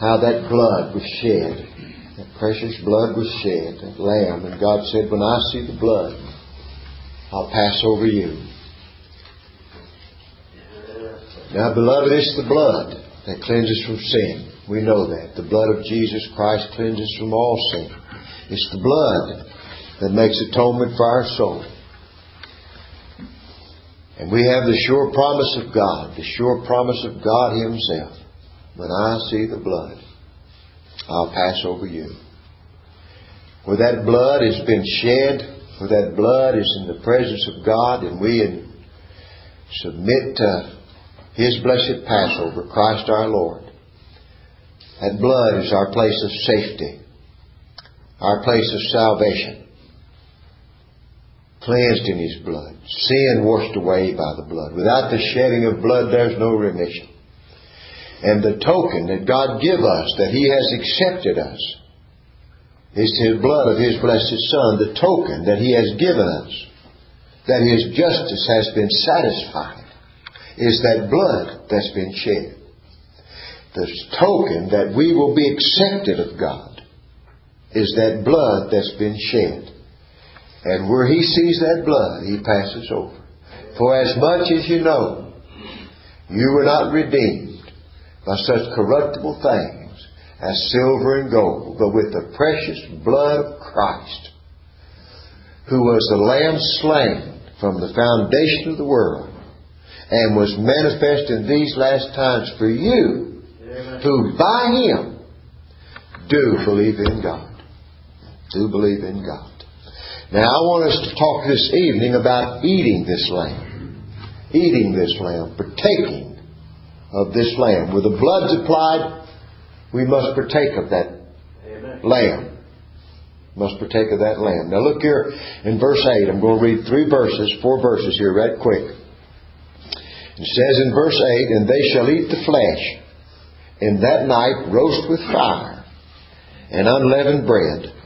how that blood was shed. That precious blood was shed, that lamb. And God said, when I see the blood, I'll pass over you. Now, beloved, it's the blood that cleanses from sin. We know that. The blood of Jesus Christ cleanses from all sin. It's the blood that makes atonement for our soul. And we have the sure promise of God, the sure promise of God Himself. When I see the blood, I'll pass over you. Where that blood has been shed, where that blood is in the presence of God, and we submit to His blessed Passover, Christ our Lord. That blood is our place of safety, our place of salvation. Cleansed in His blood, sin washed away by the blood. Without the shedding of blood, there's no remission. And the token that God give us, that He has accepted us, is His blood of His blessed Son. The token that He has given us, that His justice has been satisfied, is that blood that's been shed. The token that we will be accepted of God is that blood that's been shed. And where He sees that blood, He passes over. For as much as you know, you were not redeemed by such corruptible things as silver and gold, but with the precious blood of Christ, who was the Lamb slain from the foundation of the world, and was manifest in these last times for you, who by Him do believe in God. Do believe in God. Now I want us to talk this evening about eating this lamb. Eating this lamb. Partaking of this lamb. With the blood applied, we must partake of that lamb. Must partake of that lamb. Now look here in verse 8. I'm going to read 4 verses here right quick. It says in verse 8, and they shall eat the flesh, and that night roast with fire, and unleavened bread,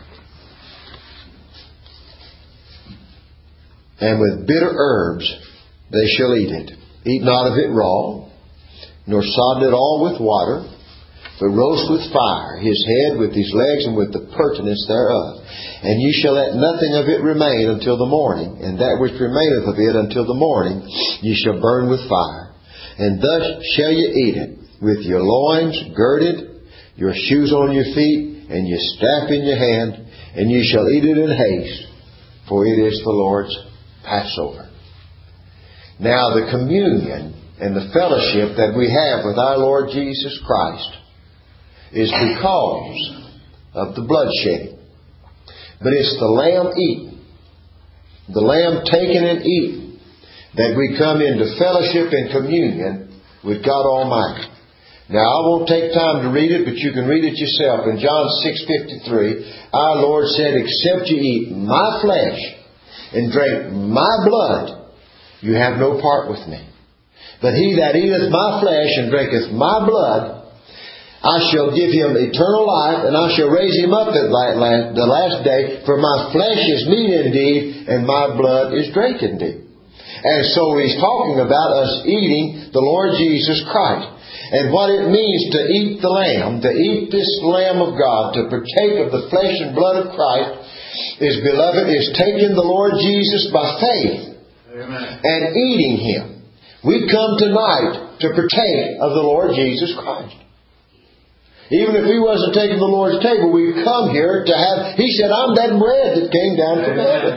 and with bitter herbs they shall eat it. Eat not of it raw, nor sodden it all with water, but roast with fire his head with his legs and with the purtenance thereof. And ye shall let nothing of it remain until the morning, and that which remaineth of it until the morning ye shall burn with fire. And thus shall ye eat it, with your loins girded, your shoes on your feet, and your staff in your hand, and ye shall eat it in haste, for it is the Lord's Passover. Now the communion and the fellowship that we have with our Lord Jesus Christ is because of the bloodshedding. But it's the lamb eaten, the lamb taken and eaten, that we come into fellowship and communion with God Almighty. Now I won't take time to read it, but you can read it yourself. In John 6:53, our Lord said, except you eat my flesh and drink my blood, you have no part with me. But he that eateth my flesh and drinketh my blood, I shall give him eternal life, and I shall raise him up at the last day. For my flesh is meat indeed, and my blood is drink indeed. And so he's talking about us eating the Lord Jesus Christ. And what it means to eat the lamb, to eat this Lamb of God, to partake of the flesh and blood of Christ, is, beloved, is taking the Lord Jesus by faith. Amen. And eating Him. We come tonight to partake of the Lord Jesus Christ. Even if we wasn't taking the Lord's table, we've come here to have... He said, I'm that bread that came down from heaven.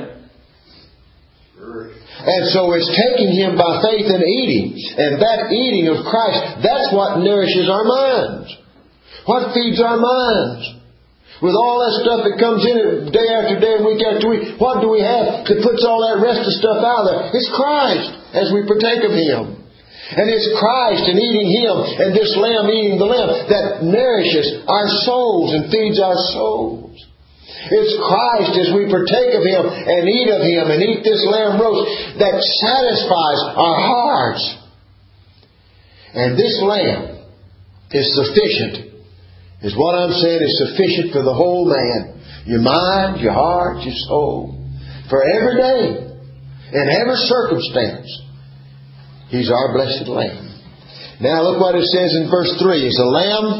And so it's taking Him by faith and eating. And that eating of Christ, that's what nourishes our minds. What feeds our minds? With all that stuff that comes in it day after day and week after week, what do we have that puts all that rest of stuff out there? It's Christ as we partake of Him. And it's Christ and eating Him and this lamb eating the lamb that nourishes our souls and feeds our souls. It's Christ as we partake of Him and eat this lamb roast that satisfies our hearts. And this lamb is sufficient. Is what I'm saying is sufficient for the whole man. Your mind, your heart, your soul. For every day. In every circumstance. He's our blessed Lamb. Now look what it says in verse 3. As a lamb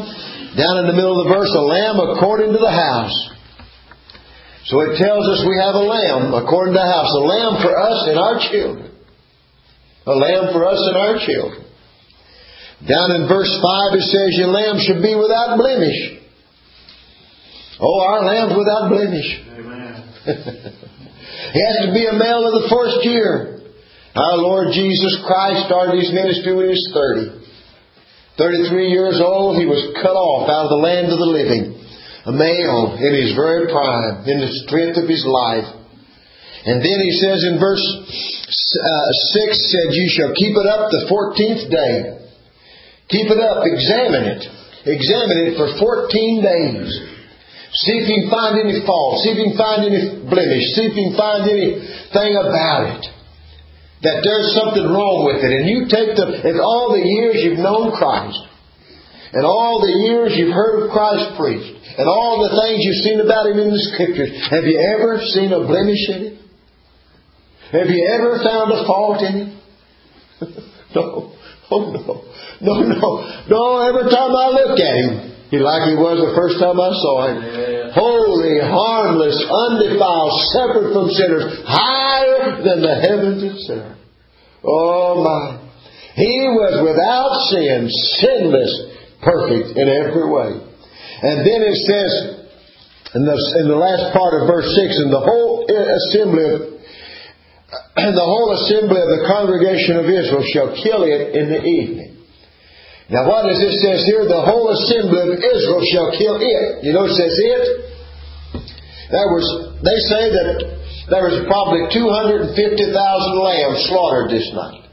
Down in the middle of the verse, a lamb according to the house. So it tells us we have a lamb according to the house. A lamb for us and our children. A lamb for us and our children. Down in verse 5 it says, your lamb should be without blemish. Oh, our lamb's without blemish. Amen. He has to be a male of the first year. Our Lord Jesus Christ started His ministry when He was 30. 33 years old, He was cut off out of the land of the living. A male in his very prime, in the strength of his life. And then He says in verse 6, said, you shall keep it up the 14th day. Keep it up, examine it. Examine it for 14 days. See if you can find any fault. See if you can find any blemish. See if you can find anything about it. That there's something wrong with it. And you take if all the years you've known Christ, and all the years you've heard of Christ preached, and all the things you've seen about Him in the Scriptures, have you ever seen a blemish in it? Have you ever found a fault in it? No. Oh no. No. Every time I look at Him, He's like He was the first time I saw Him. Yeah. Holy, harmless, undefiled, separate from sinners, higher than the heavens itself. Oh my. He was without sin, sinless, perfect in every way. And then it says, in the last part of verse 6, and the whole assembly of the congregation of Israel shall kill it in the evening. Now what does it says here? The whole assembly of Israel shall kill it. You know it says it? They say that there was probably 250,000 lambs slaughtered this night.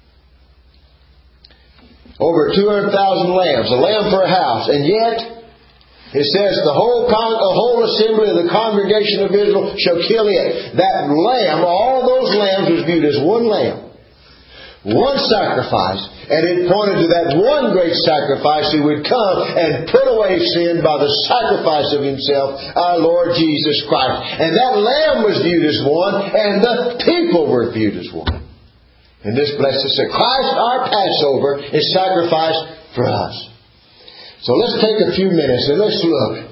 Over 200,000 lambs. A lamb for a house. And yet, it says the whole assembly of the congregation of Israel shall kill it. That lamb, all those lambs was viewed as one lamb. One sacrifice. And it pointed to that one great sacrifice who would come and put away sin by the sacrifice of Himself, our Lord Jesus Christ. And that lamb was viewed as one, and the people were viewed as one. And this blessed us that Christ, our Passover, is sacrificed for us. So let's take a few minutes and let's look.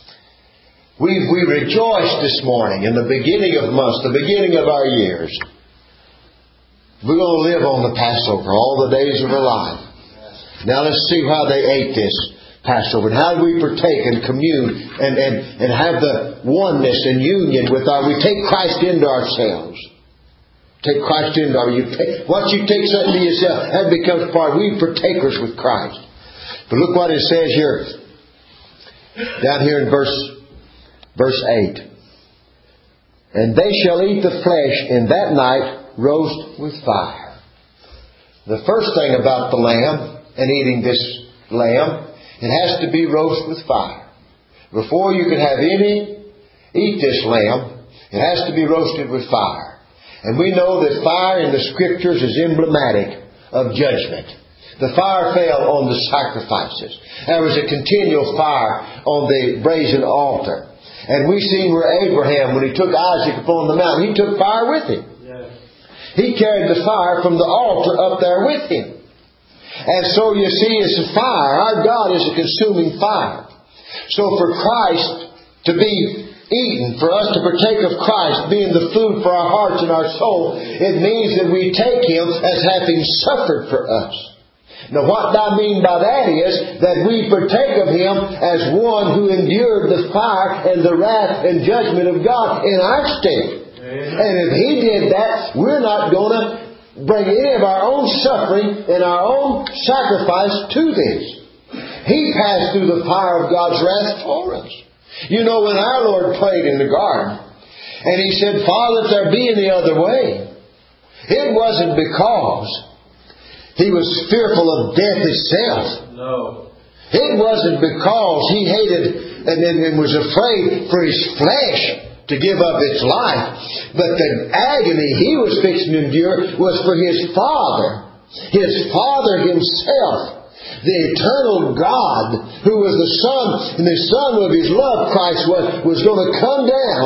We rejoiced this morning in the beginning of months, the beginning of our years. We're going to live on the Passover all the days of our life. Now let's see how they ate this Passover. And how do we partake and commune and have the oneness and union with we take Christ into ourselves. Take Christ into once you take something to yourself, that becomes part. We partakers with Christ. But look what it says here. Down here in verse 8. And they shall eat the flesh in that night roast with fire. The first thing about the lamb and eating this lamb, it has to be roast with fire. Before you can eat this lamb, it has to be roasted with fire. And we know that fire in the Scriptures is emblematic of judgment. The fire fell on the sacrifices. There was a continual fire on the brazen altar. And we see where Abraham, when he took Isaac upon the mountain, he took fire with him. He carried the fire from the altar up there with Him. And so you see, it's a fire. Our God is a consuming fire. So for Christ to be eaten, for us to partake of Christ being the food for our hearts and our soul, it means that we take Him as having suffered for us. Now what I mean by that is that we partake of Him as one who endured the fire and the wrath and judgment of God in our stead. And if He did that, we're not going to bring any of our own suffering and our own sacrifice to this. He passed through the fire of God's wrath for us. You know, when our Lord prayed in the garden, and He said, Father, if there be any other way, it wasn't because He was fearful of death itself. No. It wasn't because He hated and was afraid for His flesh to give up its life. But the agony He was fixing to endure was for His Father. His Father Himself. The eternal God, who was the Son, and the Son of His love, Christ was going to come down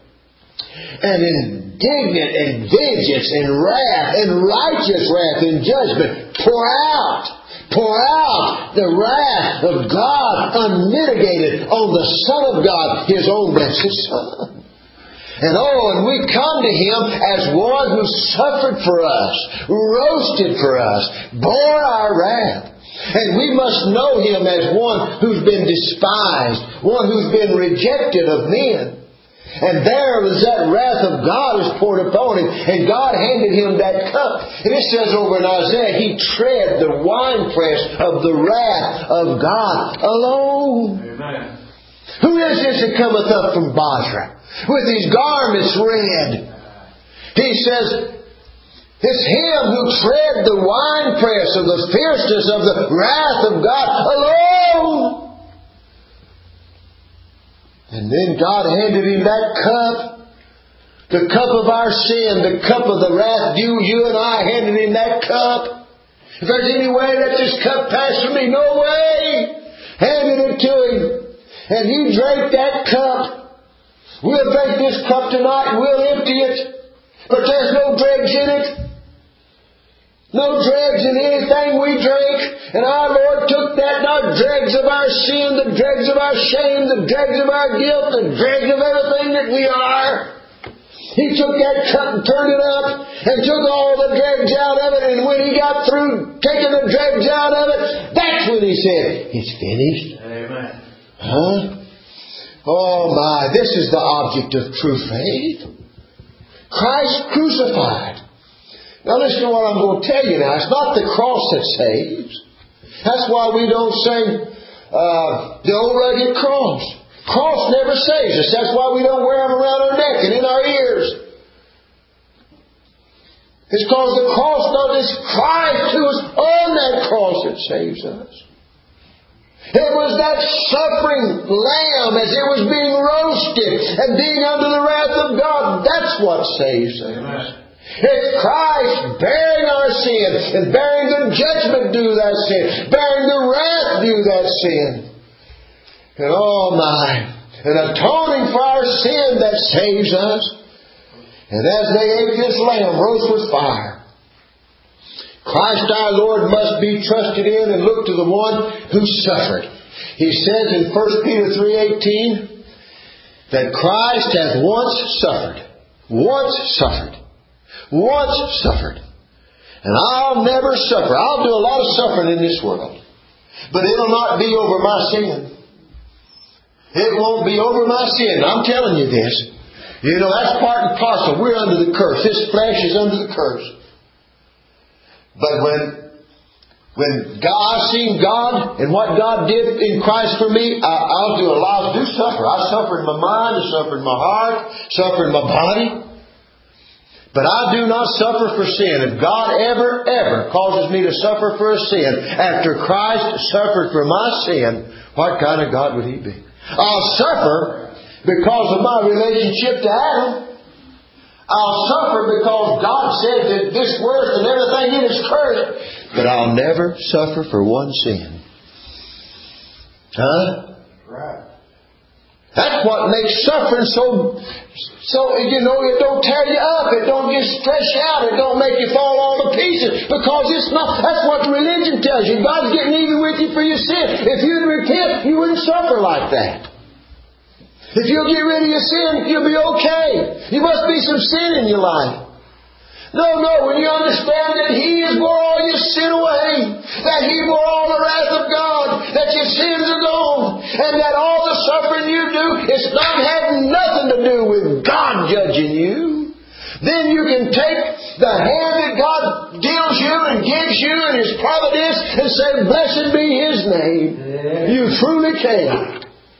and indignant and vengeance and wrath and righteous wrath and judgment pour pour out the wrath of God unmitigated on the Son of God, His own blessed Son. And we come to Him as one who suffered for us, roasted for us, bore our wrath. And we must know Him as one who's been despised, one who's been rejected of men. And there was that wrath of God was poured upon Him. And God handed Him that cup. And it says over in Isaiah, He tread the winepress of the wrath of God alone. Amen. Who is this that cometh up from Basra, with his garments red? He says, it's Him who tread the winepress of the fierceness of the wrath of God alone. And then God handed Him that cup, the cup of our sin, the cup of the wrath due. You and I handed Him that cup. If there's any way let this cup pass from me, no way. Handed it to Him. And He drank that cup. We'll drink this cup tonight and we'll empty it. But there's no dregs in it. No dregs in anything we drink. And our Lord took that, our dregs of our sin, the dregs of our shame, the dregs of our guilt, the dregs of everything that we are. He took that cup and turned it up and took all the dregs out of it. And when He got through taking the dregs out of it, that's when He said, it's finished. Amen. Huh? Oh my, this is the object of true faith. Christ crucified. Now listen to what I'm going to tell you now. It's not the cross that saves. That's why we don't sing the old rugged cross. Cross never saves us. That's why we don't wear them around our neck and in our ears. It's because the cross, no, it's Christ who was on that cross that saves us. It was that suffering lamb as it was being roasted and being under the wrath of God. That's what saves us. Amen. It's Christ bearing our sin and bearing the judgment due to that sin, bearing the wrath due to that sin. And and atoning for our sin that saves us. And as they ate this lamb roast with fire, Christ our Lord must be trusted in and look to the one who suffered. He says in 1 Peter 3:18 that Christ hath once suffered. Once suffered. And I'll never suffer. I'll do a lot of suffering in this world. But it'll not be over my sin. It won't be over my sin. I'm telling you this. You know, that's part and parcel. We're under the curse. This flesh is under the curse. But when I've seen God and what God did in Christ for me, I'll do a lot. I'll do suffer. I suffer in my mind. I suffer in my heart. Suffer in my body. But I do not suffer for sin. If God ever causes me to suffer for a sin after Christ suffered for my sin, what kind of God would He be? I'll suffer because of my relationship to Adam. I'll suffer because God said that this earth and everything in it is cursed. But I'll never suffer for one sin. Huh? Right. That's what makes suffering so it don't tear you up. It don't just stress you out. It don't make you fall all to pieces. Because it's not. That's what religion tells you. God's getting even with you for your sin. If you'd repent, you wouldn't suffer like that. If you'll get rid of your sin, you'll be okay. There must be some sin in your life. No, when you understand that He has bore all your sin away, that He bore all the wrath of God, that your sins are gone, and that all the suffering you do, it's not having nothing to do with God judging you, then you can take the hand that God deals you and gives you in His providence and say, blessed be His name. Yeah. You truly can.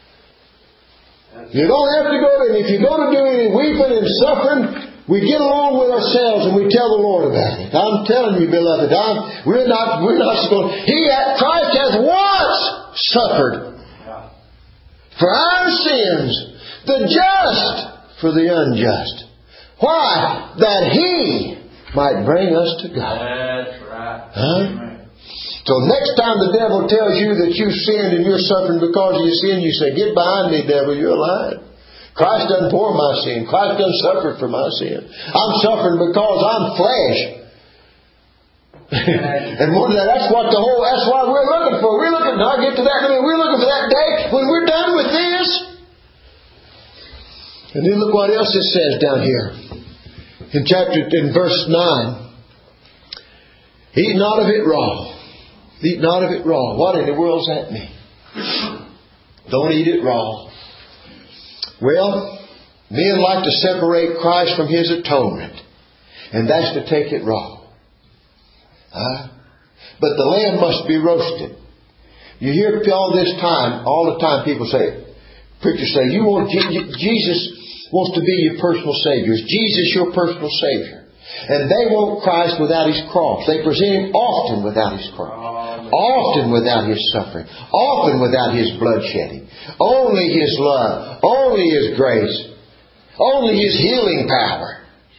You don't have to go to Him. If you're going to do any weeping and suffering, we get along with ourselves and we tell the Lord about it. I'm telling you, beloved, we're not supposed. Christ hath once suffered for our sins, the just for the unjust. Why? That He might bring us to God. That's right. Huh? So next time the devil tells you that you've sinned and you're suffering because of your sin, you say, get behind me, devil, you're lying. Christ doesn't pour my sin. Christ doesn't suffer for my sin. I'm suffering because I'm flesh. And that's what that's why we're looking for. We're looking, I'll get to that in a minute. We're looking for that day when we're done with this. And then look what else it says down here. In verse 9. Eat not of it raw. Eat not of it raw. What in the world does that mean? Don't eat it raw. Well, men like to separate Christ from His atonement. And that's to take it raw. But the lamb must be roasted. You hear all the time people say, preachers say, Jesus wants to be your personal Savior. Is Jesus your personal Savior? And they want Christ without His cross. They present Him often without His cross. Often without His suffering. Often without His bloodshedding. Only His love. Only His grace. Only His healing power.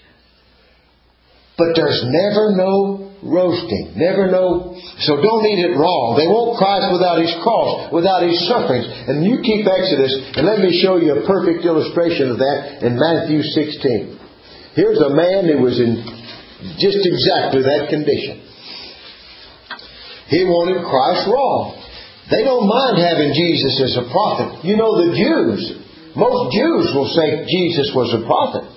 But there's never no roasting. Never no... So don't eat it raw. They want Christ without His cross. Without His sufferings. And you keep Exodus. And let me show you a perfect illustration of that in Matthew 16. Here's a man who was in just exactly that condition. He wanted Christ raw. They don't mind having Jesus as a prophet. You know, the Jews, most Jews will say Jesus was a prophet.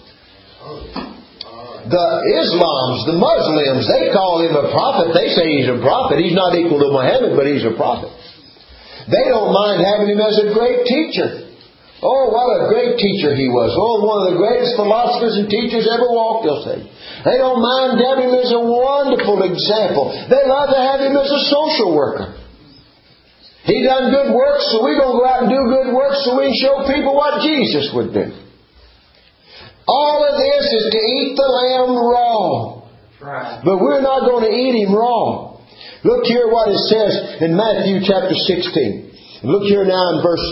The Islams, the Muslims, they call Him a prophet. They say He's a prophet. He's not equal to Muhammad, but He's a prophet. They don't mind having Him as a great teacher. Oh, what a great teacher He was. Oh, one of the greatest philosophers and teachers ever walked, they'll say. They don't mind having Him as a wonderful example. They love to have Him as a social worker. He done good works, so we're going to go out and do good works so we can show people what Jesus would do. All of this is to eat the lamb raw. Right. But we're not going to eat Him raw. Look here what it says in Matthew chapter 16. Look here now in verse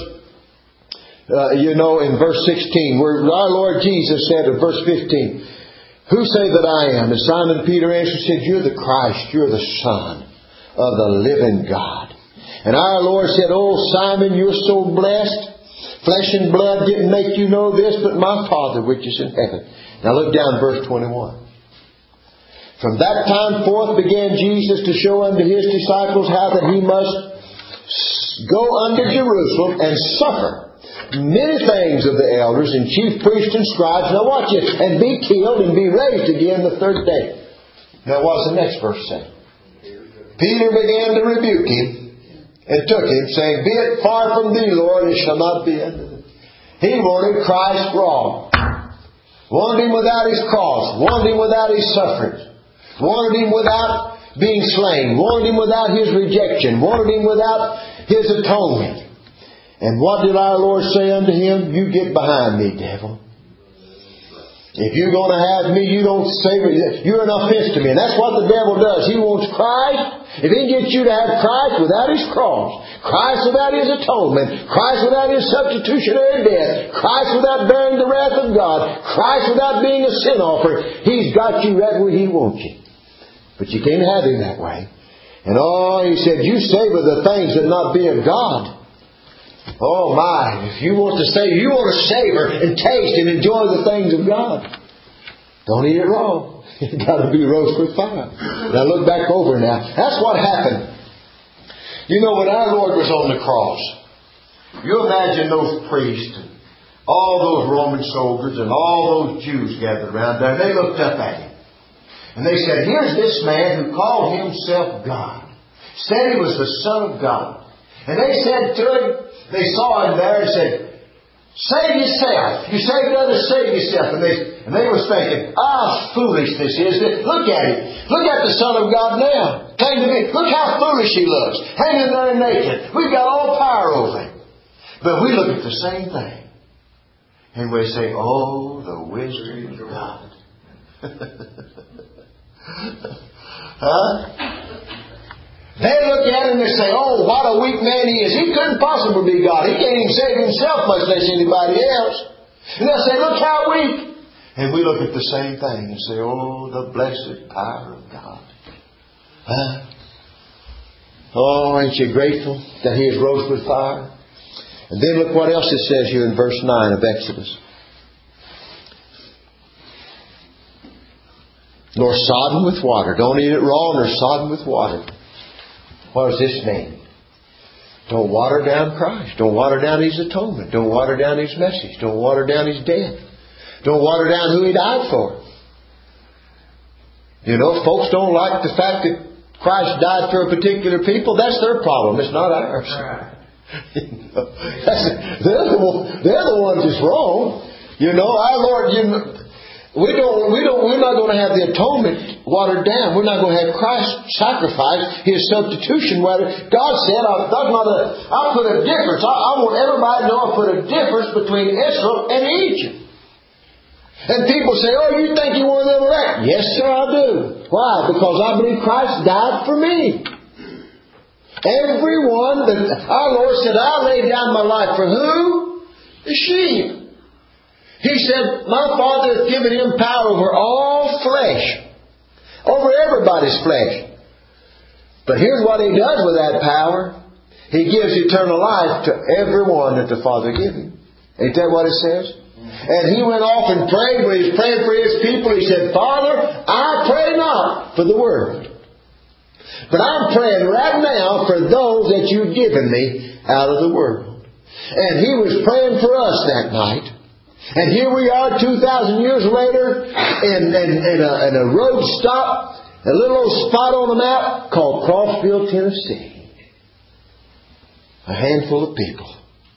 16, where our Lord Jesus said in verse 15, "Who say that I am?" And Simon Peter answered and said, "You're the Christ, you're the Son of the living God." And our Lord said, "Oh Simon, you're so blessed. Flesh and blood didn't make you know this, but my Father which is in heaven." Now look down verse 21. "From that time forth began Jesus to show unto His disciples how that He must go unto Jerusalem and suffer many things of the elders and chief priests and scribes." Now watch it. "And be killed and be raised again the third day." Now what's the next verse say? "Peter began to rebuke Him and took Him, saying, Be it far from thee, Lord, it shall not be unto thee." He wanted Christ raw. Wanted Him without His cross. Wanted Him without His sufferings. Wanted Him without being slain. Wanted Him without His rejection. Wanted Him without His atonement. And what did our Lord say unto him? "You get behind me, devil. If you're going to have me, you don't save me. You're an offense to me." And that's what the devil does. He wants Christ. If he gets you to have Christ without His cross, Christ without His atonement, Christ without His substitutionary death, Christ without bearing the wrath of God, Christ without being a sin offering, he's got you right where He wants you. But you can't have Him that way. And He said, "You savor the things that not be of God." Oh my, if you want to savor and taste and enjoy the things of God, don't eat it raw. It's got to be roasted with fire. Now look back over now. That's what happened. You know, when our Lord was on the cross, you imagine those priests and all those Roman soldiers and all those Jews gathered around there. They looked up at Him. And they said, "Here's this man who called Himself God. Said He was the Son of God." And they said to Him, they saw Him there and said, "Save yourself. You saved others, save yourself." And they were thinking, foolishness is it? Look at Him. Look at the Son of God now. Came to me. Look how foolish He looks. Hanging there naked. We've got all power over Him. But we look at the same thing. And we say, "Oh, the wisdom of God." They look at Him and they say, "Oh, what a weak man He is. He couldn't possibly be God. He can't even save Himself, much less anybody else." And they'll say, "Look how weak." And we look at the same thing and say, "Oh, the blessed power of God." Oh, ain't you grateful that He is roasted with fire? And then look what else it says here in verse 9 of Exodus. nor sodden with water. Don't eat it raw nor sodden with water. What does this mean? Don't water down Christ. Don't water down His atonement. Don't water down His message. Don't water down His death. Don't water down who He died for. You know, if folks don't like the fact that Christ died for a particular people, that's their problem. It's not ours. They're the ones that's wrong. You know, our Lord, we're not going to have the atonement watered down. We're not going to have Christ's sacrifice, His substitution watered. God said, I'll put a difference. I want everybody to know I put a difference between Israel and Egypt. And people say, oh, you think you're one of them elect? Yes, sir, I do. Why? Because I believe Christ died for me. Everyone that our Lord said, I'll lay down my life for who? The sheep. He said, my Father hath given Him power over all flesh. Over everybody's flesh. But here's what He does with that power. He gives eternal life to everyone that the Father gives Him. Ain't that what it says? And He went off and prayed. When He was praying for His people, He said, Father, I pray not for the world, but I'm praying right now for those that you've given me out of the world. And He was praying for us that night. And here we are 2,000 years later in a road stop, a little old spot on the map called Crossville, Tennessee. A handful of people.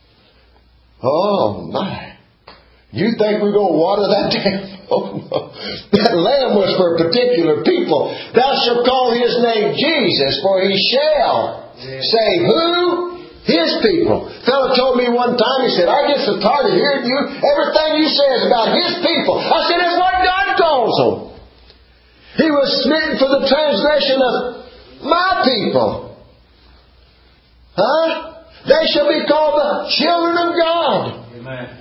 Oh my. You think we're going to water that down? Oh no. That lamb was for particular people. Thou shalt call His name Jesus, for He shall save who? His people. A fellow told me one time, he said, I get so tired of hearing you. Everything you say is about His people. I said, that's what God calls them. He was smitten for the transgression of my people. Huh? They shall be called the children of God. Amen.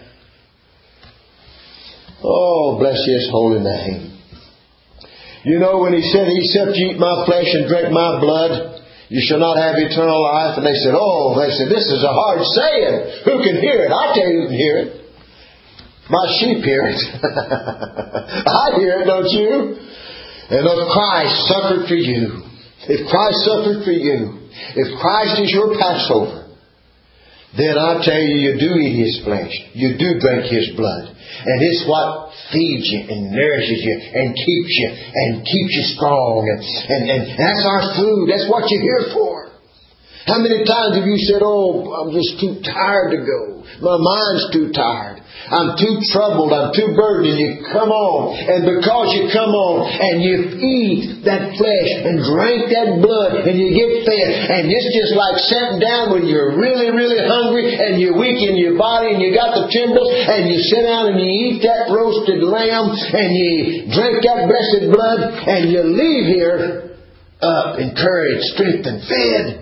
Oh, bless His holy name. You know, when He said, except you eat my flesh and drink my blood, you shall not have eternal life. And they said, this is a hard saying. Who can hear it? I tell you who can hear it. My sheep hear it. I hear it, don't you? And if Christ suffered for you, if Christ suffered for you, if Christ is your Passover, then I tell you, you do eat His flesh. You do drink His blood. And it's what feeds you and nourishes you and keeps you strong. And that's our food. That's what you're here for. How many times have you said, I'm just too tired to go. My mind's too tired. I'm too troubled. I'm too burdened. And you come on. And because you come on and you eat that flesh and drink that blood and you get fed. And it's just like sitting down when you're really, really hungry and you're weak in your body and you got the trembles and you sit down and you eat that roasted lamb and you drink that blessed blood and you leave here up, encouraged, strengthened, fed.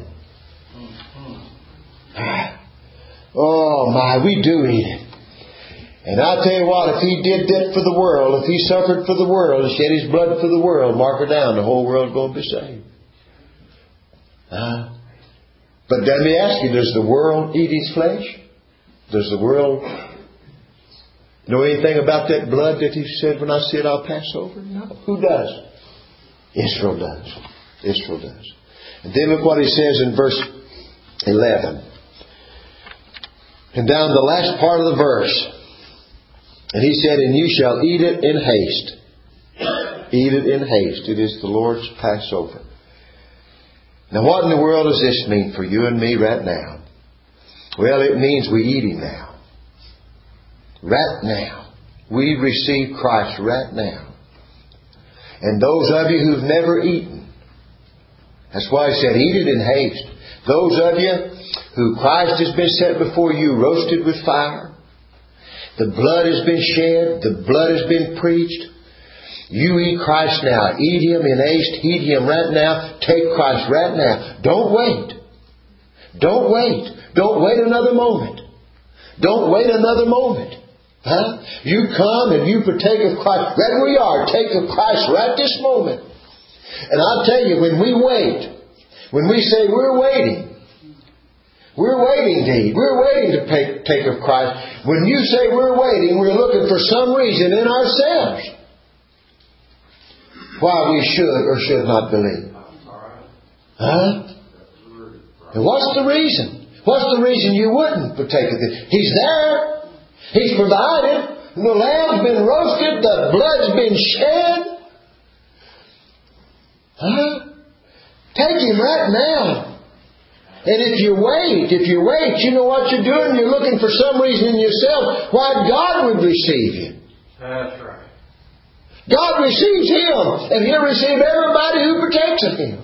Oh my, we do eat it. And I'll tell you what, if He did that for the world, if He suffered for the world and shed His blood for the world, mark her down, the whole world's going to be saved. But let me ask you, does the world eat His flesh? Does the world know anything about that blood that He said, when I said I'll pass over? No. Who does? Israel does. Israel does. And then look what He says in verse 11. And down the last part of the verse. And He said, and you shall eat it in haste. Eat it in haste. It is the Lord's Passover. Now what in the world does this mean for you and me right now? Well, it means we eat Him now. Right now. We receive Christ right now. And those of you who've never eaten, that's why He said, eat it in haste. Those of you who Christ has been set before you, roasted with fire. The blood has been shed. The blood has been preached. You eat Christ now. Eat Him in haste. Eat Him right now. Take Christ right now. Don't wait. Don't wait. Don't wait another moment. Don't wait another moment. Huh? You come and you partake of Christ. Right where you are. Take of Christ right this moment. And I'll tell you, when we wait, when we say we're waiting to eat. We're waiting to take of Christ. When you say we're waiting, we're looking for some reason in ourselves. why we should or should not believe. Huh? And what's the reason? What's the reason you wouldn't partake of this? He's there. He's provided. The lamb's been roasted. The blood's been shed. Huh? Take Him right now. And if you wait, you know what you're doing? You're looking for some reason in yourself why God would receive you. That's right. God receives Him, and He'll receive everybody who partakes of Him.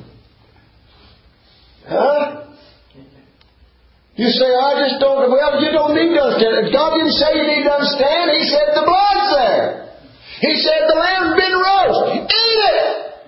Huh? You say, I just don't... Well, you don't need to understand. God didn't say you need to understand. He said the blood's there. He said the lamb's been roasted. Eat it!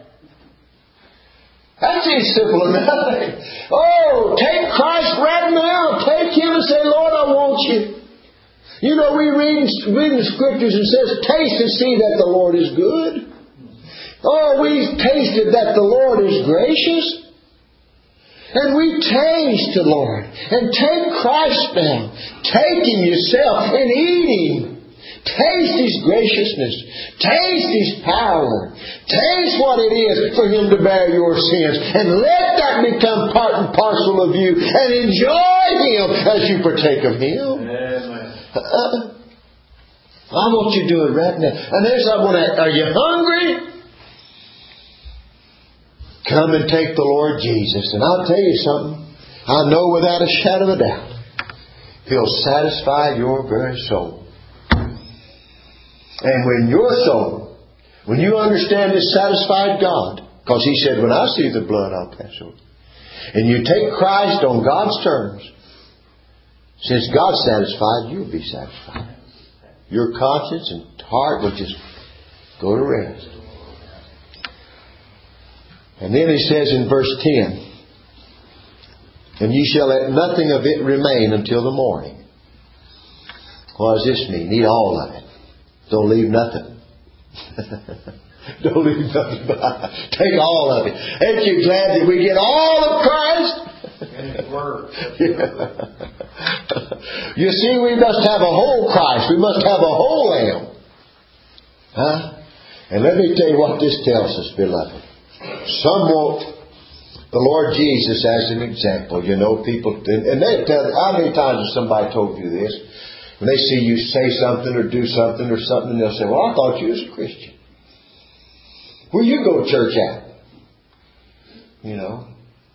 That's as simple as nothing. Oh, take Christ right now. Take Him and say, Lord, I want You. You know, we read in the Scriptures and says, taste and see that the Lord is good. Oh, we've tasted that the Lord is gracious. And we taste the Lord. And take Christ now. Take Him yourself and eat Him. Taste His graciousness. Taste His power. Taste what it is for Him to bear your sins. And let that become part and parcel of you. And enjoy Him as you partake of Him. I want you to do it right now. And there's someone, are you hungry? Come and take the Lord Jesus. And I'll tell you something. I know without a shadow of a doubt, He'll satisfy your very soul. And when your soul, when you understand this satisfied God, because He said, when I see the blood, I'll pass over. And you take Christ on God's terms, since God's satisfied, you'll be satisfied. Your conscience and heart will just go to rest. And then He says in verse 10, and ye shall let nothing of it remain until the morning. What does this mean? Eat all of it. Don't leave nothing. Don't leave nothing behind. Take all of it. Ain't you glad that we get all of Christ? You see, we must have a whole Christ. We must have a whole Lamb. Huh? And let me tell you what this tells us, beloved. Some want the Lord Jesus as an example. You know, people, and they tell, how many times has somebody told you this? When they see you say something or do something or something, they'll say, well, I thought you was a Christian. Where you go to church at? You know.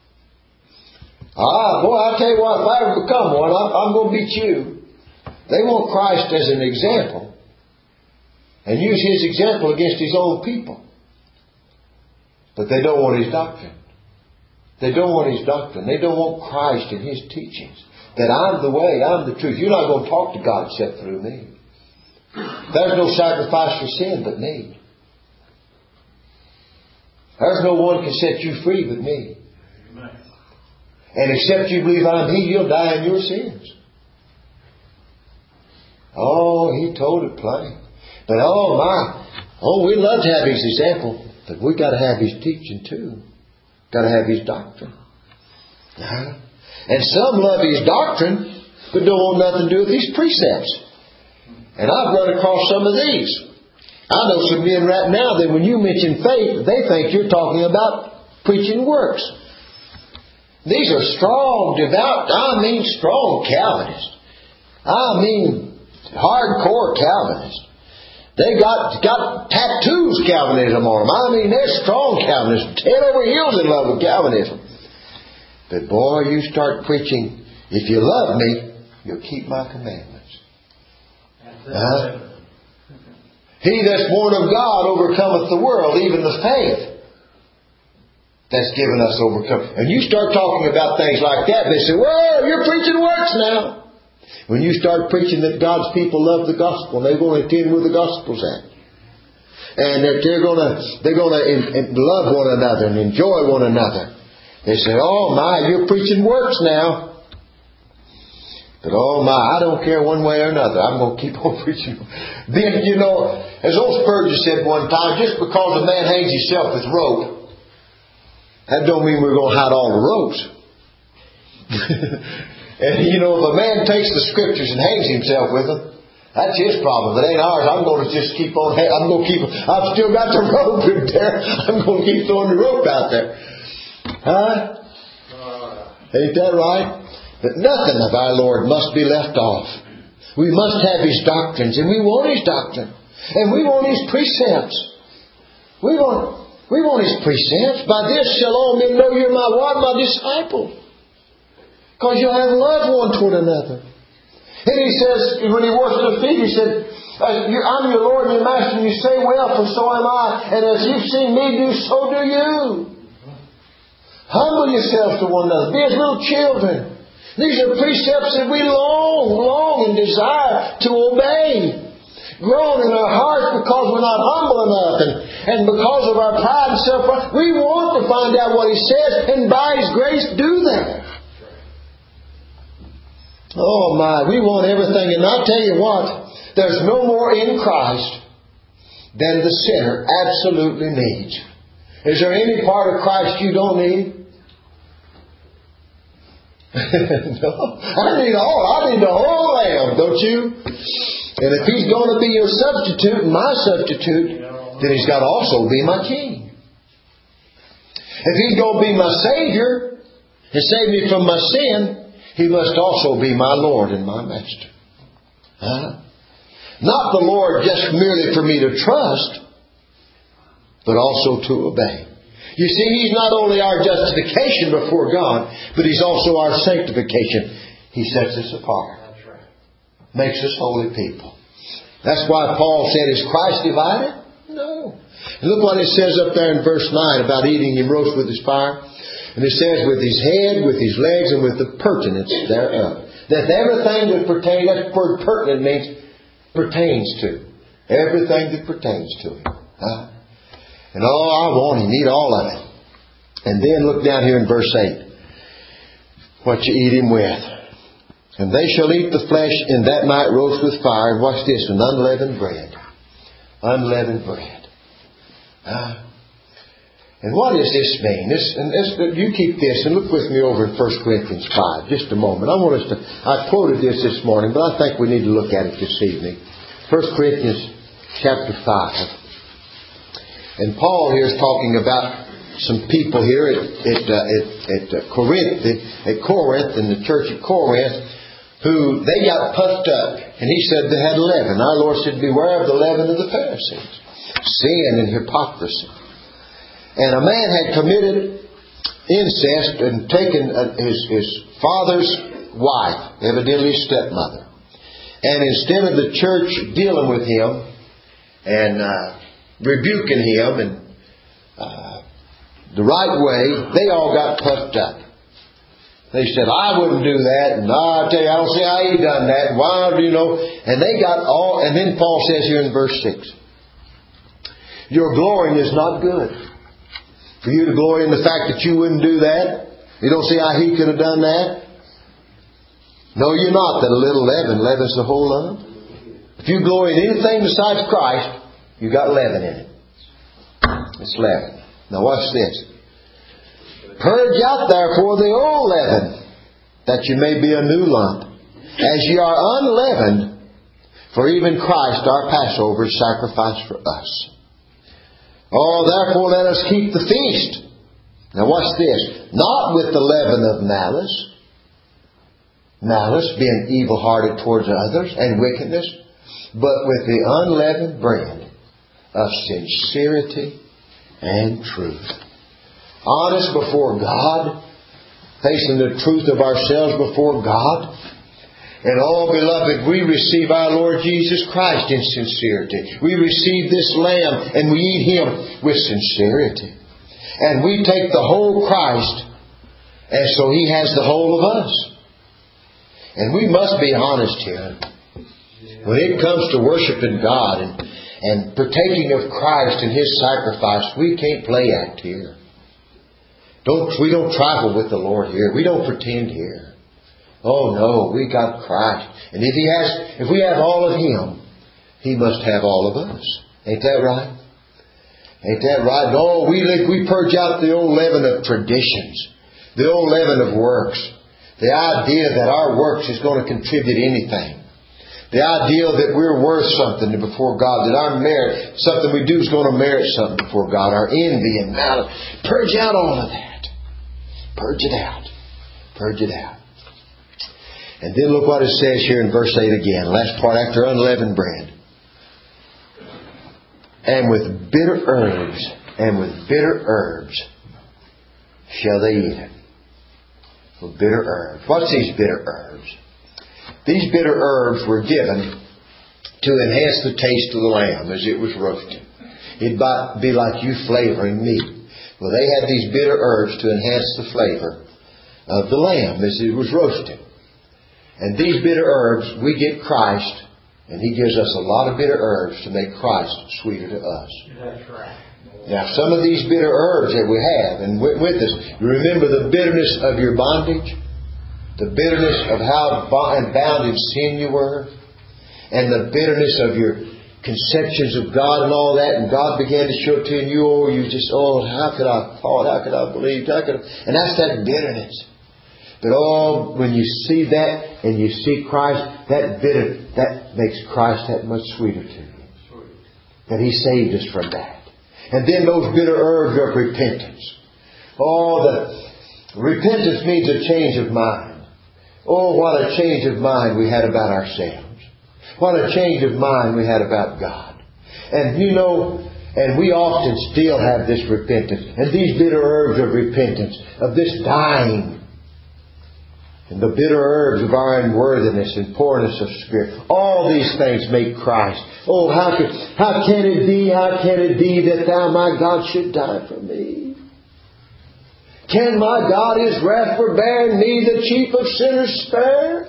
Boy, I'll tell you what, if I ever become one, I'm going to beat you. They want Christ as an example and use His example against His own people. But they don't want His doctrine. They don't want His doctrine. They don't want Christ and His teachings. That I'm the way, I'm the truth. You're not going to talk to God except through me. There's no sacrifice for sin but me. There's no one can set you free but me. And except you believe I'm He, you'll die in your sins. Oh, He told it plain. But we love to have His example. But we've got to have His teaching too. Got to have His doctrine. And some love His doctrine, but don't want nothing to do with His precepts. And I've run across some of these. I know some men right now that when you mention faith, they think you're talking about preaching works. These are strong, devout, strong Calvinists. Hardcore Calvinists. They got tattoos Calvinism on them. They're strong Calvinists. Head over heels in love with Calvinism. But boy, you start preaching, if you love me, you'll keep my commandments. He that's born of God overcometh the world, even the faith that's given us overcome. And you start talking about things like that, they say, well, you're preaching works now. When you start preaching that God's people love the gospel, and they're going to attend where the gospel's at, and that they're going to love one another and enjoy one another, they say, oh my, you're preaching works now. But oh my, I don't care one way or another. I'm going to keep on preaching. Then, you know, as old Spurgeon said one time, just because a man hangs himself with rope, that don't mean we're going to hide all the ropes. And you know, if a man takes the Scriptures and hangs himself with them, That's His problem. It ain't ours. I'm going to just keep on. I've still got the rope in there. I'm going to keep throwing the rope out there. Huh? Ain't that right? But nothing of our Lord must be left off. We must have His doctrines, and we want His doctrine. And we want His precepts. We want His precepts. By this shall all men know you're my what? My disciple. Because you'll have love one toward another. And He says, when He washed their feet, He said, I'm your Lord and your Master, and you say, well, for so am I. And as you've seen me do, so do you. Humble yourselves to one another. Be as little children. These are precepts that we long and desire to obey. Grown in our hearts because we're not humble enough, and because of our pride and self-pride, we want to find out what He says, and by His grace do that. Oh my, we want everything. And I'll tell you what, there's no more in Christ than the sinner absolutely needs. Is there any part of Christ you don't need? No. I need the whole lamb, don't you? And if He's going to be your substitute and my substitute, then He's got to also be my King. If He's going to be my Savior and save me from my sin, He must also be my Lord and my Master. Huh? Not the Lord just merely for me to trust, but also to obey. You see, He's not only our justification before God, but He's also our sanctification. He sets us apart. Makes us holy people. That's why Paul said, is Christ divided? No. And look what it says up there in verse 9 about eating Him roast with His fire. And it says, with His head, with His legs, and with the pertinence thereof. That everything that pertains, that word pertinent means pertains to. Everything that pertains to Him. And I want Him, eat all of it. And then look down here in verse 8. What you eat Him with. And they shall eat the flesh in that night roast with fire. And watch this, an unleavened bread. Unleavened bread. And what does this mean? You keep this and look with me over in 1 Corinthians 5. Just a moment. I quoted this morning, but I think we need to look at it this evening. 1 Corinthians chapter 5. And Paul here is talking about some people here at Corinth, in the church at Corinth, who they got puffed up. And he said they had leaven. Our Lord said, beware of the leaven of the Pharisees. Sin and hypocrisy. And a man had committed incest and taken his father's wife, evidently his stepmother. And instead of the church dealing with him and rebuking him and the right way, they all got puffed up. They said, I wouldn't do that, and I tell you, I don't see how he done that. Why do you know? And they got all, and then Paul says here in verse 6, your glorying is not good. For you to glory in the fact that you wouldn't do that? You don't see how he could have done that? No, you're not. That a little leaven leavens the whole lump. If you glory in anything besides Christ, you got leaven in it. It's leaven. Now watch this. Purge out therefore the old leaven, that you may be a new lump, as ye are unleavened. For even Christ our Passover is sacrificed for us. Oh, therefore let us keep the feast. Now watch this. Not with the leaven of malice. Malice, being evil-hearted towards others, and wickedness. But with the unleavened bread of sincerity and truth. Honest before God. Facing the truth of ourselves before God. And oh, beloved, we receive our Lord Jesus Christ in sincerity. We receive this Lamb and we eat Him with sincerity. And we take the whole Christ, and so He has the whole of us. And we must be honest here. When it comes to worshiping God and partaking of Christ and His sacrifice, we can't play act here. We don't trifle with the Lord here. We don't pretend here. Oh no, we got Christ. And if we have all of Him, He must have all of us. Ain't that right? Ain't that right? No, we purge out the old leaven of traditions. The old leaven of works. The idea that our works is going to contribute anything. The idea that we're worth something before God, that our merit, something we do is going to merit something before God, our envy and malice. Purge out all of that. Purge it out. Purge it out. And then look what it says here in verse 8 again. Last part, after unleavened bread. And with bitter herbs shall they eat it. With bitter herbs. What's these bitter herbs? These bitter herbs were given to enhance the taste of the lamb as it was roasted. It'd be like you flavoring meat. Well, they had these bitter herbs to enhance the flavor of the lamb as it was roasted. And these bitter herbs, we get Christ, and He gives us a lot of bitter herbs to make Christ sweeter to us. That's right. Now, some of these bitter herbs that we have, and with us, you remember the bitterness of your bondage? The bitterness of how bound in sin you were, and the bitterness of your conceptions of God and all that, and God began to show it to you, how could I thought, how could I believe, and that's that bitterness. But when you see that and you see Christ, that makes Christ that much sweeter to you. That He saved us from that. And then those bitter herbs of repentance. Repentance means a change of mind. Oh, what a change of mind we had about ourselves. What a change of mind we had about God. And we often still have this repentance. And these bitter herbs of repentance, of this dying. And the bitter herbs of our unworthiness and poorness of spirit. All these things make Christ. Oh, how can it be that Thou, my God, should die for me? Can my God His wrath forbear, and me, the chief of sinners, spare?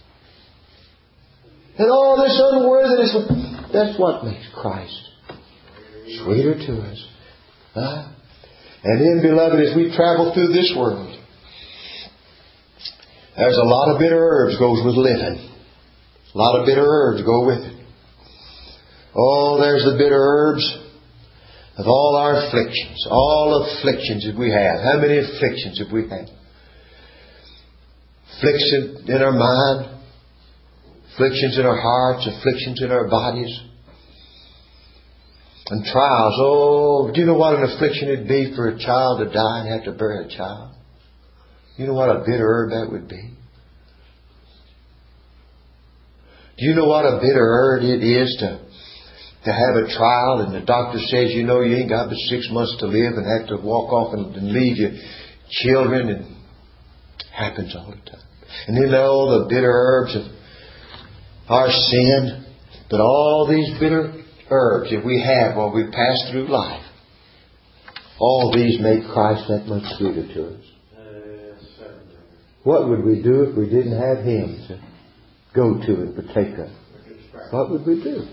And all this unworthiness, that's what makes Christ sweeter to us. And then, beloved, as we travel through this world, there's a lot of bitter herbs goes with living. A lot of bitter herbs go with it. Oh, there's the bitter herbs of all our afflictions. All afflictions that we have. How many afflictions have we had? Afflictions in our mind. Afflictions in our hearts. Afflictions in our bodies. And trials. Oh, do you know what an affliction it'd be for a child to die and have to bury a child? You know what a bitter herb that would be? Do you know what a bitter herb it is to have a trial and the doctor says, you ain't got but 6 months to live and have to walk off and leave your children, and it happens all the time. And then all the bitter herbs of our sin, but all these bitter herbs that we have while we pass through life, all these make Christ that much sweeter to us. What would we do if we didn't have Him to go to and partake of? What would we do?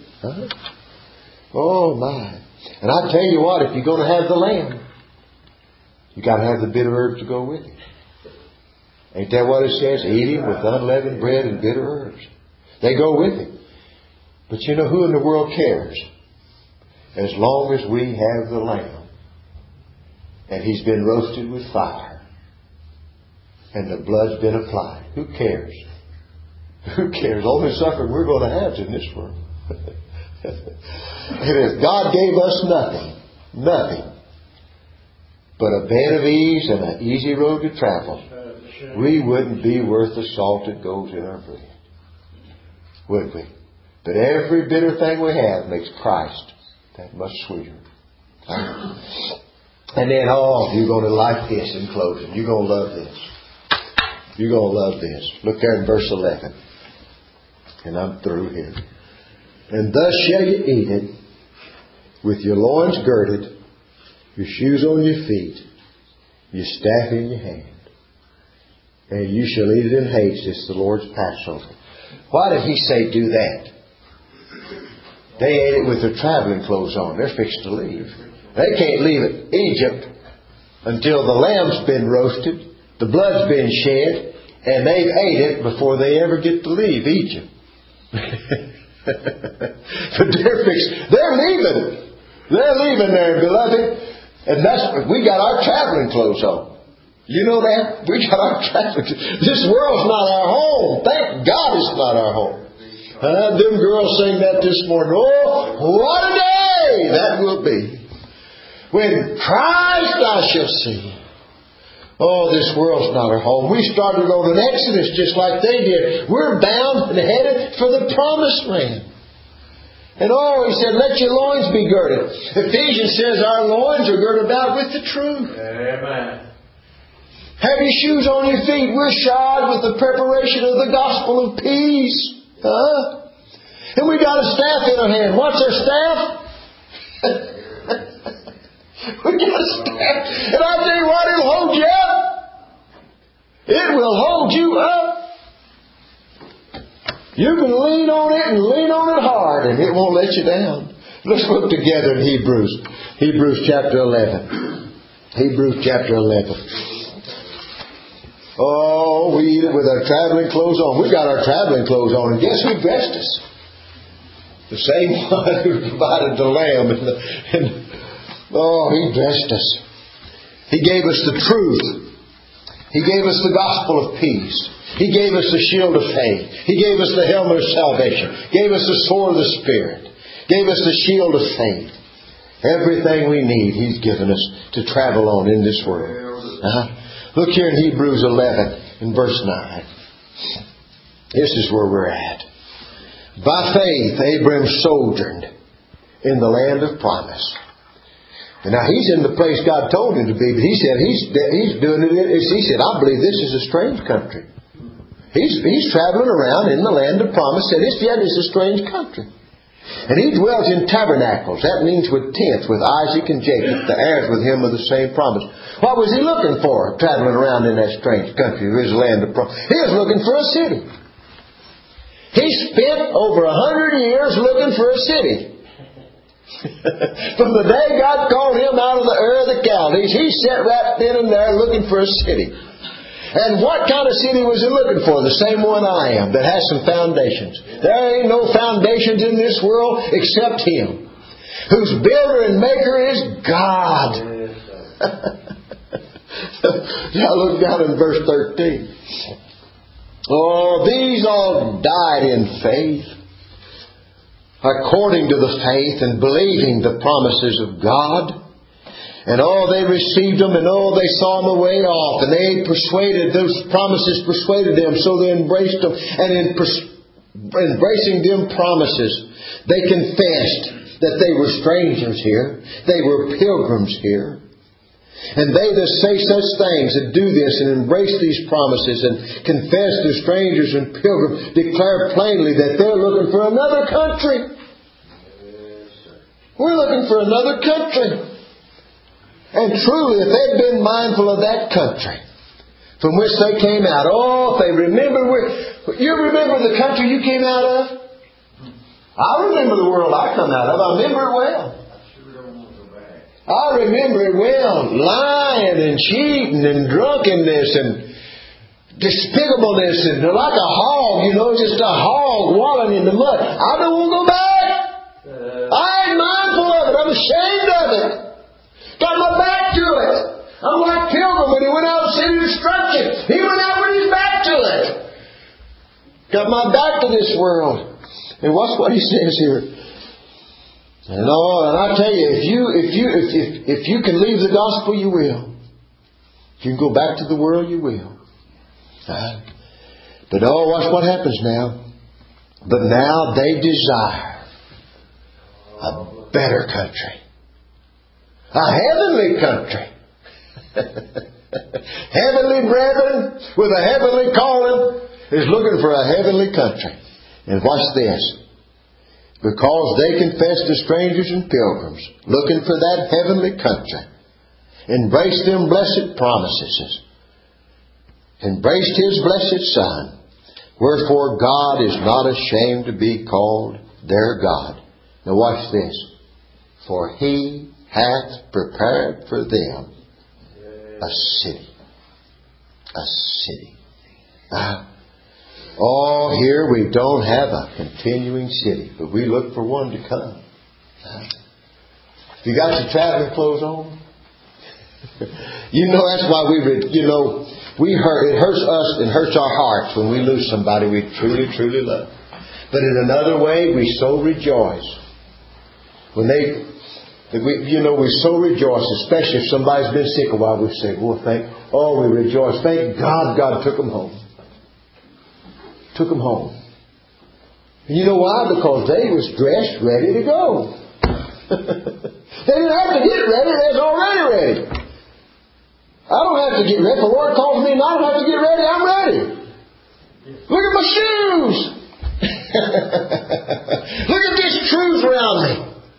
Oh my. And I tell you what, if you're going to have the lamb, you got to have the bitter herbs to go with it. Ain't that what it says? Eat Him with unleavened bread and bitter herbs. They go with it. But who in the world cares? As long as we have the lamb and He's been roasted with fire and the blood's been applied, who cares? Who cares? Only suffering we're going to have in this world. And if God gave us nothing but a bed of ease and an easy road to travel, we wouldn't be worth the salt that goes in our bread. Would we? But every bitter thing we have makes Christ that much sweeter. And then, you're going to like this in closing. You're going to love this. You're going to love this. Look there in verse 11. And I'm through here. And thus shall you eat it, with your loins girded, your shoes on your feet, your staff in your hand. And you shall eat it in haste. It's the Lord's Passover. Why did He say do that? They ate it with their traveling clothes on. They're fixed to leave. They can't leave Egypt until the lamb's been roasted, the blood's been shed, and they've ate it before they ever get to leave Egypt. But they're leaving. They're leaving there, beloved. And we got our traveling clothes on. You know that? We got our traveling clothes. This world's not our home. Thank God it's not our home. Them girls sing that this morning. Oh, what a day that will be. When Christ I shall see. Oh, this world's not our home. We started on an exodus just like they did. We're bound and headed for the promised land. And He said, let your loins be girded. Ephesians says our loins are girded about with the truth. Amen. Have your shoes on your feet. We're shod with the preparation of the gospel of peace. And we got a staff in our hand. What's our staff? We got a staff. And I tell you what, it'll hold you up. It will hold you up. You can lean on it and lean on it hard, and it won't let you down. Let's look together in Hebrews. Hebrews chapter 11. Hebrews chapter 11. Oh, we eat it with our traveling clothes on. We got our traveling clothes on, and guess who dressed us? The same one who provided the lamb. He dressed us. He gave us the truth. He gave us the gospel of peace. He gave us the shield of faith. He gave us the helmet of salvation. Gave us the sword of the Spirit. Gave us the shield of faith. Everything we need He's given us to travel on in this world. Look here in Hebrews 11 in verse 9. This is where we're at. By faith Abraham sojourned in the land of promise. And now he's in the place God told him to be, but he said he's doing it. He said, I believe this is a strange country. He's traveling around in the land of promise. Said it's a strange country. And he dwelt in tabernacles. That means with tents, with Isaac and Jacob, the heirs with him of the same promise. What was he looking for, traveling around in that strange country, his land of promise? He was looking for a city. He spent over 100 years looking for a city. From the day God called him out of the Ur of the Chaldees, he sat right then and there looking for a city. And what kind of city was he looking for? The same one I am, that has some foundations. There ain't no foundations in this world except Him, whose builder and maker is God. Now look down in verse 13. Oh, these all died in faith, according to the faith and believing the promises of God. And they received them, and they saw them away off, and those promises persuaded them, so they embraced them. And in embracing them promises, they confessed that they were strangers here, they were pilgrims here. And they that say such things, that do this and embrace these promises and confess they're strangers and pilgrims, declare plainly that they're looking for another country. We're looking for another country. And truly, if they'd been mindful of that country from which they came out, if they remember you remember the country you came out of? I remember the world I come out of. I remember it well. I remember it well. Lying and cheating and drunkenness and despicableness and like a hog, just a hog wallowing in the mud. I don't want to go back. I ain't mindful of it. I'm ashamed of it. Got my back to it. I'm like Pilgrim when he went out of city destruction. He went out with his back to it. Got my back to this world. And watch what he says here. And I tell you, if you can leave the gospel, you will. If you can go back to the world, you will. But watch what happens now. But now they desire a better country. A heavenly country. Heavenly brethren with a heavenly calling is looking for a heavenly country. And watch this. Because they confessed as strangers and pilgrims, looking for that heavenly country, embraced them blessed promises, embraced His blessed Son. Wherefore God is not ashamed to be called their God. Now watch this. For He hath prepared for them a city. A city. Here we don't have a continuing city, but we look for one to come. You got your traveling clothes on? That's why it hurts us and hurts our hearts when we lose somebody we truly, truly love. But in another way, we so rejoice. When we so rejoice, especially if somebody's been sick a while, we say, we rejoice. Thank God God took them home. Took them home. And you know why? Because they was dressed, ready to go. They didn't have to get ready. They was already ready. I don't have to get ready. If the Lord calls me, I don't have to get ready. I'm ready. Look at my shoes. Look at these truths around me.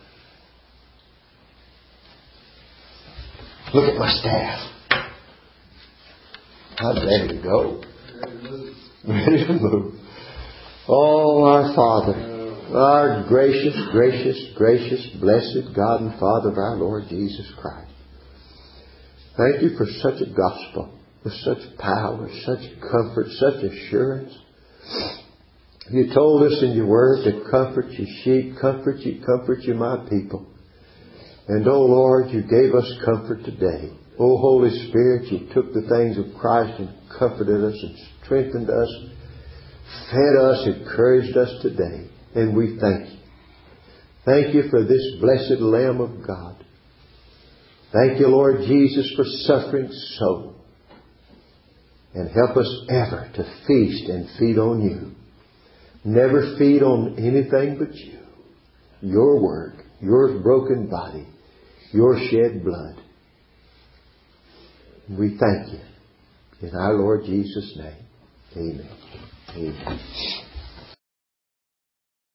Look at my staff. I'm ready to go. Ready to move. Oh, our Father, our gracious, blessed God and Father of our Lord Jesus Christ. Thank you for such a gospel, with such power, such comfort, such assurance. You told us in your word to comfort your sheep, comfort you, my people. And, oh Lord, you gave us comfort today. Oh Holy Spirit, you took the things of Christ and comforted us and strengthened us, fed us, encouraged us today. And we thank you. Thank you for this blessed Lamb of God. Thank you, Lord Jesus, for suffering so. And help us ever to feast and feed on you. Never feed on anything but you. Your work, your broken body, your shed blood. We thank you. In our Lord Jesus' name. Amen. Amen.